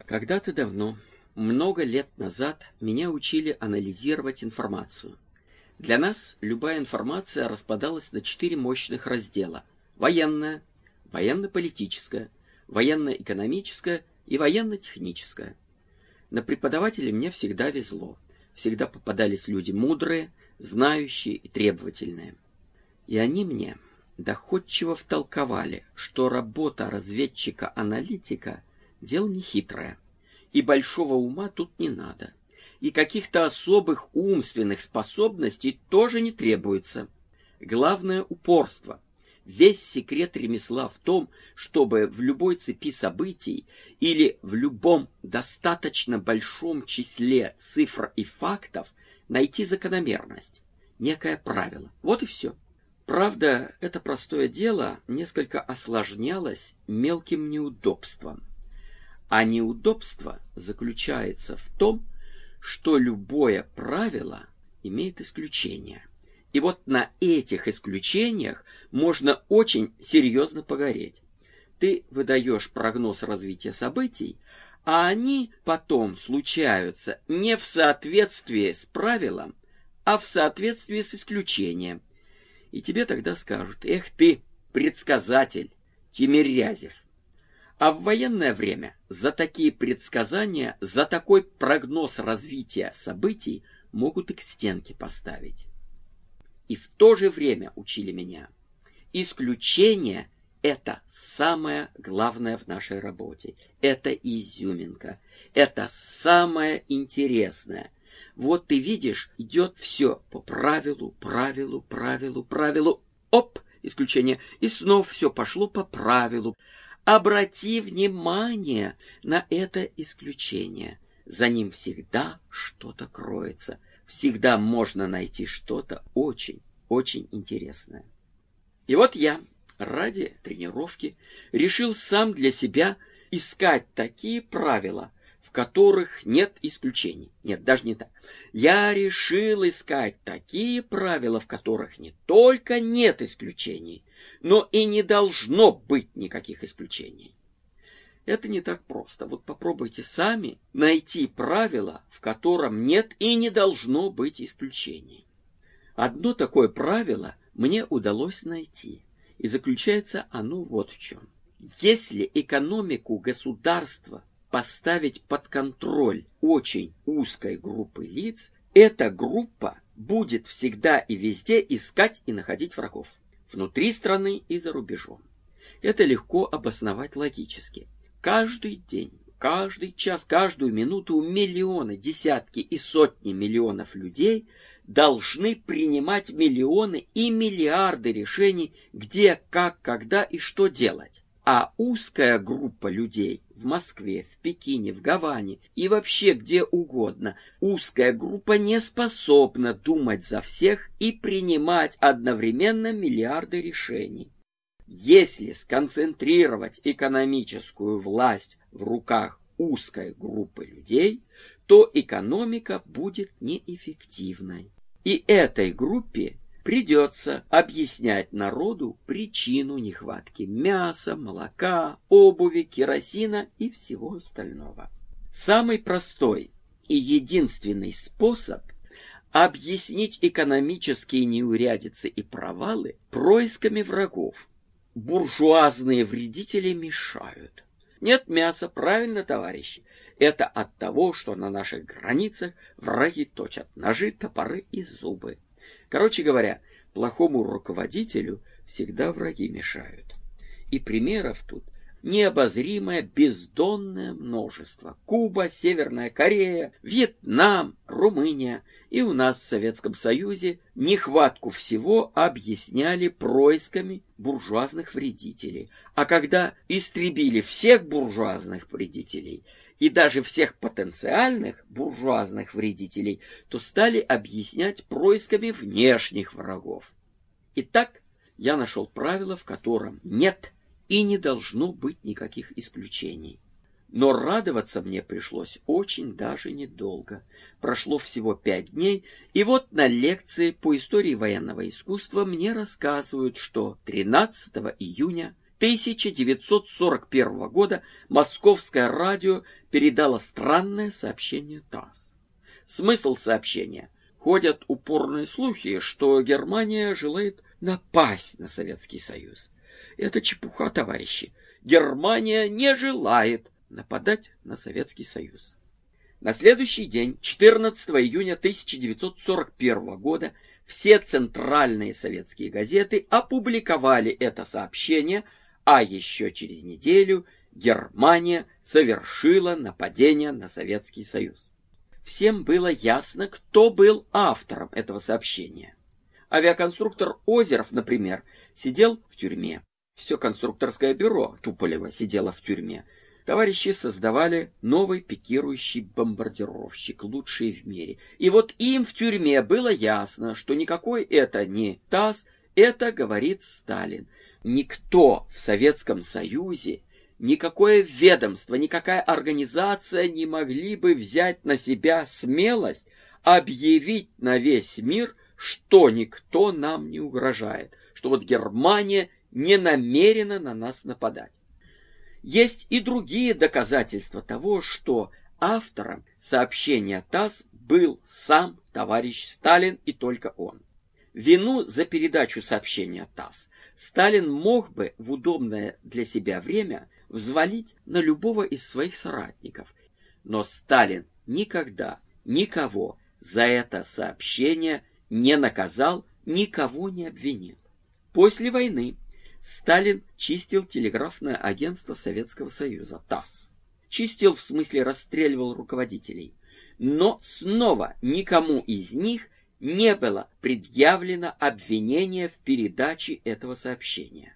Когда-то давно, много лет назад, меня учили анализировать информацию. Для нас любая информация распадалась на 4 мощных раздела: военная, военно-политическая, военно-экономическая и военно-техническая. На преподавателей мне всегда везло. Всегда попадались люди мудрые, знающие и требовательные. И они мне доходчиво втолковали, что работа разведчика-аналитика — дело нехитрое, и большого ума тут не надо, и каких-то особых умственных способностей тоже не требуется. Главное — упорство. Весь секрет ремесла в том, чтобы в любой цепи событий или в любом достаточно большом числе цифр и фактов найти закономерность, некое правило. Вот и все. Правда, это простое дело несколько осложнялось мелким неудобством. А неудобство заключается в том, что любое правило имеет исключения. И вот на этих исключениях можно очень серьезно погореть. Ты выдаешь прогноз развития событий, а они потом случаются не в соответствии с правилом, а в соответствии с исключением. И тебе тогда скажут: эх ты, предсказатель, Тимирязев. А в военное время за такие предсказания, за такой прогноз развития событий могут и к стенке поставить. И в то же время учили меня: исключение — это самое главное в нашей работе. Это изюминка. Это самое интересное. Вот ты видишь, идет все по правилу. Оп, исключение. И снова все пошло по правилу. Обрати внимание на это исключение. За ним всегда что-то кроется. Всегда можно найти что-то очень интересное. И вот я ради тренировки решил сам для себя искать такие правила, в которых нет исключений. Нет, даже не так. Я решил искать такие правила, в которых не только нет исключений, но и не должно быть никаких исключений. Это не так просто. Вот попробуйте сами найти правило, в котором нет и не должно быть исключений. Одно такое правило мне удалось найти, и заключается оно вот в чем. Если экономику государства поставить под контроль очень узкой группы лиц, эта группа будет всегда и везде искать и находить врагов. Внутри страны и за рубежом. Это легко обосновать логически. Каждый день, каждый час, каждую минуту миллионы, десятки и сотни миллионов людей должны принимать миллионы и миллиарды решений, где, как, когда и что делать. А узкая группа людей в Москве, в Пекине, в Гаване и вообще где угодно, узкая группа не способна думать за всех и принимать одновременно миллиарды решений. Если сконцентрировать экономическую власть в руках узкой группы людей, то экономика будет неэффективной. И этой группе придется объяснять народу причину нехватки мяса, молока, обуви, керосина и всего остального. Самый простой и единственный способ объяснить экономические неурядицы и провалы происками врагов. Буржуазные вредители мешают. Нет мяса, правильно, товарищи. Это от того, что на наших границах враги точат ножи, топоры и зубы. Короче говоря, плохому руководителю всегда враги мешают. И примеров тут необозримое бездонное множество. Куба, Северная Корея, Вьетнам, Румыния. И у нас в Советском Союзе нехватку всего объясняли происками буржуазных вредителей. А когда истребили всех буржуазных вредителей и даже всех потенциальных буржуазных вредителей, то стали объяснять происками внешних врагов. Итак, я нашел правило, в котором нет и не должно быть никаких исключений. Но радоваться мне пришлось очень даже недолго. Прошло всего 5 дней, и вот на лекции по истории военного искусства мне рассказывают, что 13 июня 1941 года Московское радио передало странное сообщение ТАСС. Смысл сообщения: ходят упорные слухи, что Германия желает напасть на Советский Союз. Это чепуха, товарищи. Германия не желает нападать на Советский Союз. На следующий день, 14 июня 1941 года, все центральные советские газеты опубликовали это сообщение, а еще через неделю Германия совершила нападение на Советский Союз. Всем было ясно, кто был автором этого сообщения. Авиаконструктор Озеров, например, сидел в тюрьме. Все конструкторское бюро Туполева сидело в тюрьме. Товарищи создавали новый пикирующий бомбардировщик, лучший в мире. И вот им в тюрьме было ясно, что никакой это не ТАСС, это говорит Сталин. Никто в Советском Союзе, никакое ведомство, никакая организация не могли бы взять на себя смелость объявить на весь мир, что никто нам не угрожает, что вот Германия не намерена на нас нападать. Есть и другие доказательства того, что автором сообщения ТАСС был сам товарищ Сталин и только он. Вину за передачу сообщения ТАСС Сталин мог бы в удобное для себя время взвалить на любого из своих соратников, но Сталин никогда никого за это сообщение не наказал, никого не обвинил. После войны Сталин чистил телеграфное агентство Советского Союза, ТАСС. Чистил в смысле расстреливал руководителей. Но снова никому из них не было предъявлено обвинение в передаче этого сообщения.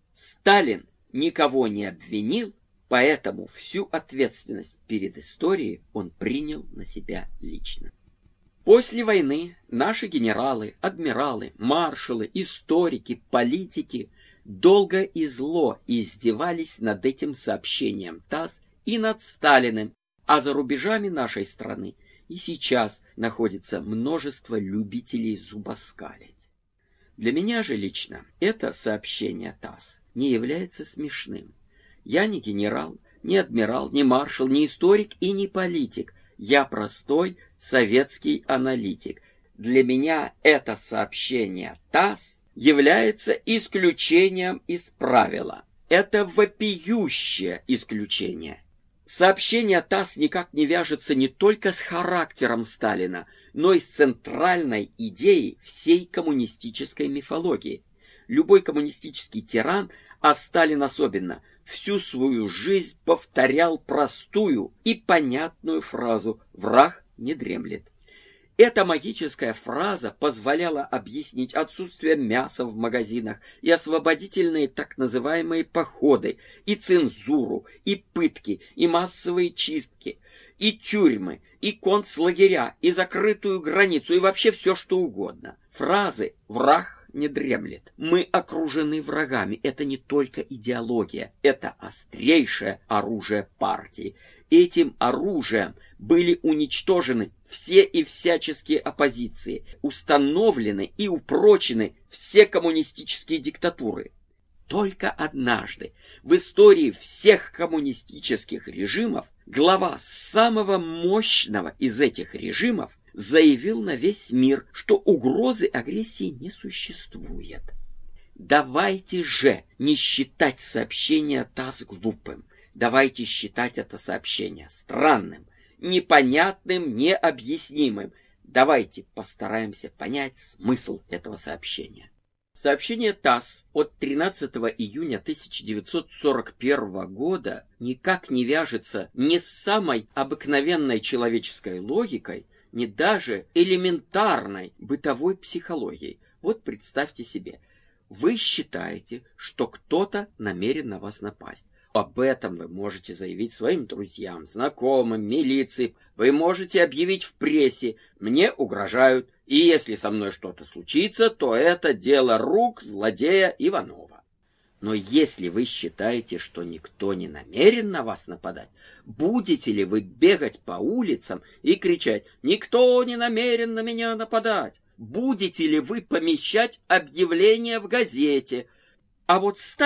Сталин никого не обвинил, поэтому всю ответственность перед историей он принял на себя лично. После войны наши генералы, адмиралы, маршалы, историки, политики долго и зло издевались над этим сообщением ТАСС и над Сталиным, а за рубежами нашей страны и сейчас находится множество любителей зубоскалить. Для меня же лично это сообщение ТАСС не является смешным. Я не генерал, не адмирал, не маршал, не историк и не политик. Я простой советский аналитик. Для меня это сообщение ТАСС является исключением из правила. Это вопиющее исключение. Сообщение ТАСС никак не вяжется не только с характером Сталина, но и с центральной идеей всей коммунистической мифологии. Любой коммунистический тиран, а Сталин особенно, всю свою жизнь повторял простую и понятную фразу «враг не дремлет». Эта магическая фраза позволяла объяснить отсутствие мяса в магазинах и освободительные так называемые походы, и цензуру, и пытки, и массовые чистки, и тюрьмы, и концлагеря, и закрытую границу, и вообще все что угодно. Фразы «враг не дремлет», «мы окружены врагами» — это не только идеология, это острейшее оружие партии. Этим оружием были уничтожены все и всяческие оппозиции, установлены и упрочены все коммунистические диктатуры. Только однажды в истории всех коммунистических режимов глава самого мощного из этих режимов заявил на весь мир, что угрозы агрессии не существует. Давайте же не считать сообщение ТАСС глупым. Давайте считать это сообщение странным, непонятным, необъяснимым. Давайте постараемся понять смысл этого сообщения. Сообщение ТАСС от 13 июня 1941 года никак не вяжется ни с самой обыкновенной человеческой логикой, ни даже элементарной бытовой психологией. Вот представьте себе, вы считаете, что кто-то намерен на вас напасть. Об этом вы можете заявить своим друзьям, знакомым, милиции. Вы можете объявить в прессе: «Мне угрожают, и если со мной что-то случится, то это дело рук злодея Иванова». Но если вы считаете, что никто не намерен на вас нападать, будете ли вы бегать по улицам и кричать: «Никто не намерен на меня нападать»? Будете ли вы помещать объявление в газете? А вот Сталин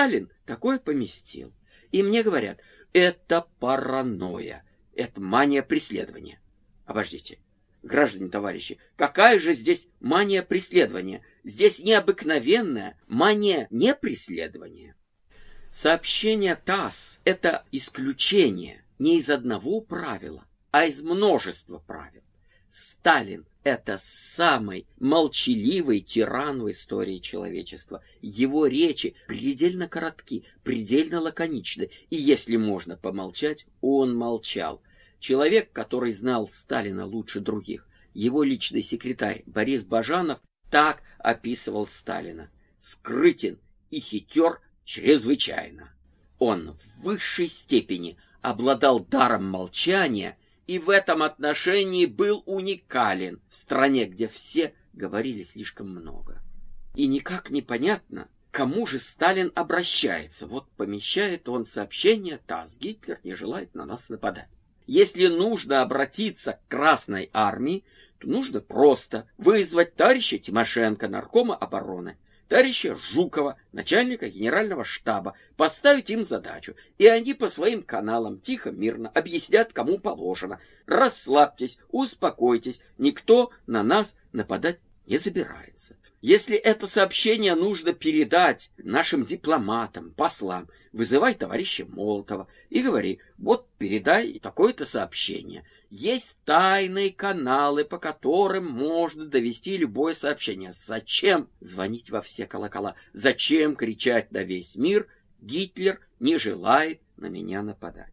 такое поместил. И мне говорят, это паранойя, это мания преследования. Обождите, граждане, товарищи, какая же здесь мания преследования? Здесь необыкновенная мания непреследования. Сообщение ТАСС — это исключение не из одного правила, а из множества правил. Сталин — это самый молчаливый тиран в истории человечества. Его речи предельно коротки, предельно лаконичны, и если можно помолчать, он молчал. Человек, который знал Сталина лучше других, его личный секретарь Борис Бажанов, так описывал Сталина: скрытен и хитер чрезвычайно. Он в высшей степени обладал даром молчания и в этом отношении был уникален в стране, где все говорили слишком много. И никак не понятно, к кому же Сталин обращается. Вот помещает он сообщение ТАСС: Гитлер не желает на нас нападать. Если нужно обратиться к Красной армии, то нужно просто вызвать товарища Тимошенко, наркома обороны, товарища Жукова, начальника генерального штаба, поставить им задачу, и они по своим каналам тихо, мирно объяснят, кому положено. Расслабьтесь, успокойтесь, никто на нас нападать не собирается. Если это сообщение нужно передать нашим дипломатам, послам, вызывай товарища Молотова и говори: вот передай такое-то сообщение. Есть тайные каналы, по которым можно довести любое сообщение. Зачем звонить во все колокола? Зачем кричать на весь мир: Гитлер не желает на меня нападать?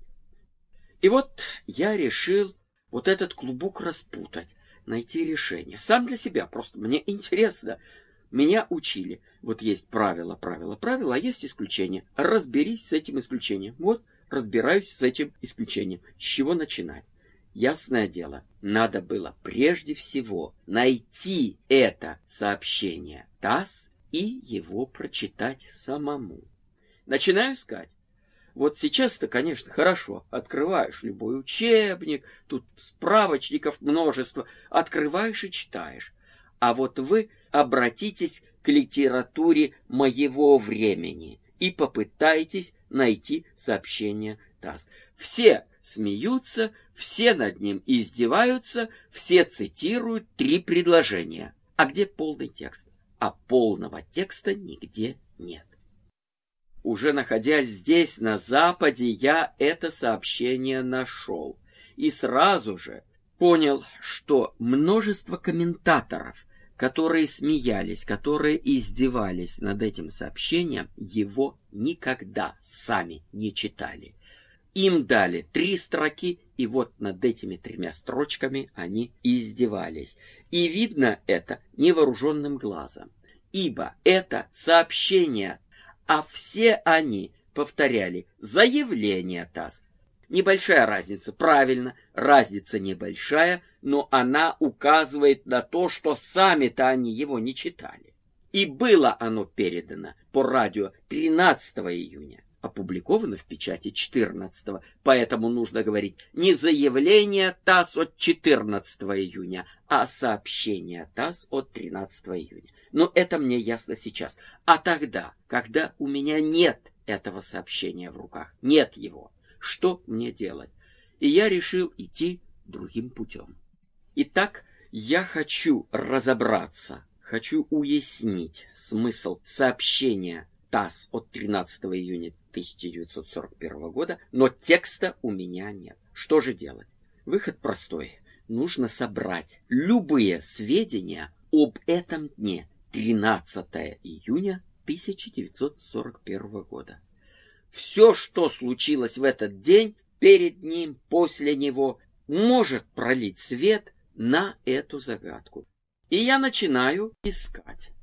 И вот я решил вот этот клубок распутать, найти решение. Сам для себя, просто мне интересно. Меня учили. Вот есть правило, а есть исключение. Разберись с этим исключением. Вот, разбираюсь с этим исключением. С чего начинать? Ясное дело, надо было прежде всего найти это сообщение ТАСС и его прочитать самому. Начинаю искать. Вот сейчас-то, конечно, хорошо. Открываешь любой учебник, тут справочников множество. Открываешь и читаешь. А вот вы обратитесь к литературе моего времени и попытайтесь найти сообщение ТАСС. Все смеются, все над ним издеваются, все цитируют 3 предложения. А где полный текст? А полного текста нигде нет. Уже находясь здесь, на Западе, я это сообщение нашел. И сразу же понял, что множество комментаторов, которые смеялись, которые издевались над этим сообщением, его никогда сами не читали. Им дали 3 строки, и вот над этими 3 строчками они издевались. И видно это невооруженным глазом, ибо это сообщение, а все они повторяли заявление ТАСС. Небольшая разница, правильно, разница небольшая, но она указывает на то, что сами-то они его не читали. И было оно передано по радио 13 июня, опубликовано в печати 14, поэтому нужно говорить не заявление ТАСС от 14 июня, а сообщение ТАСС от 13 июня. Но это мне ясно сейчас. А тогда, когда у меня нет этого сообщения в руках, нет его, что мне делать? И я решил идти другим путем. Итак, я хочу разобраться, хочу уяснить смысл сообщения ТАСС от 13 июня 1941 года, но текста у меня нет. Что же делать? Выход простой. Нужно собрать любые сведения об этом дне, 13 июня 1941 года. Все, что случилось в этот день, перед ним, после него, может пролить свет на эту загадку. И я начинаю искать.